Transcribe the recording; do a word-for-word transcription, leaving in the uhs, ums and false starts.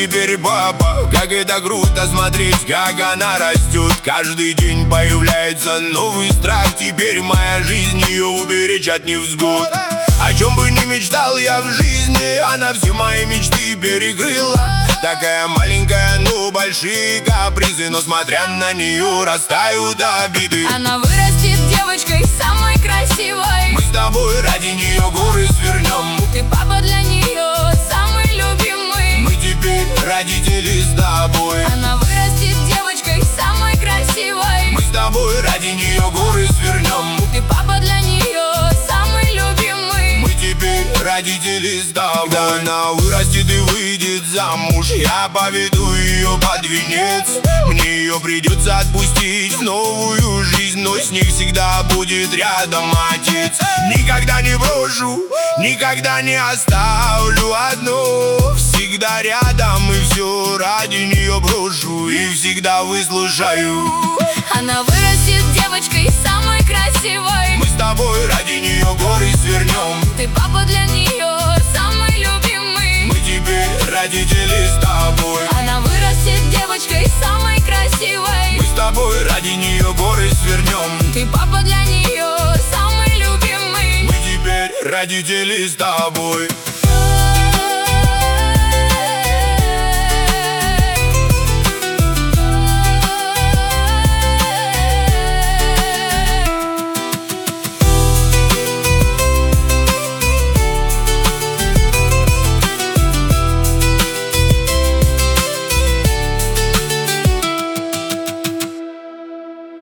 теперь папа. Как это круто смотреть, как она растет. Каждый день появляется новый страх. Теперь моя жизнь, ее уберечь от невзгод. О чем бы ни мечтал я в жизни, она все мои мечты перекрыла. Такая маленькая, но большие капризы, но смотря на нее растают обиды. Она вырастет девочкой самой красивой. Мы с тобой ради нее горы свернем. Ты папа для нее самый любимый. Мы теперь родители с тобой. Она вырастет девочкой самой красивой. Мы с тобой ради нее горы свернем. Ты папа для нее самый любимый. Мы теперь родители с тобой. Когда она вырастет и выйдет замуж, я поведу ее под венец. Мне ее придется отпустить в новую жизнь, но с ней всегда будет рядом отец. Никогда не брошу, никогда не оставлю одну. Всегда рядом и все ради нее брошу и всегда выслушаю. Она вырастет девочкой самой красивой. Мы с тобой ради нее горы свернем. Ты папа для нее самый любимый. Мы теперь родители с тобой. Она вырастет девочкой самой красивой. Мы с тобой ради нее горы свернем. Ты папа для нее самый любимый. Мы теперь родители с тобой.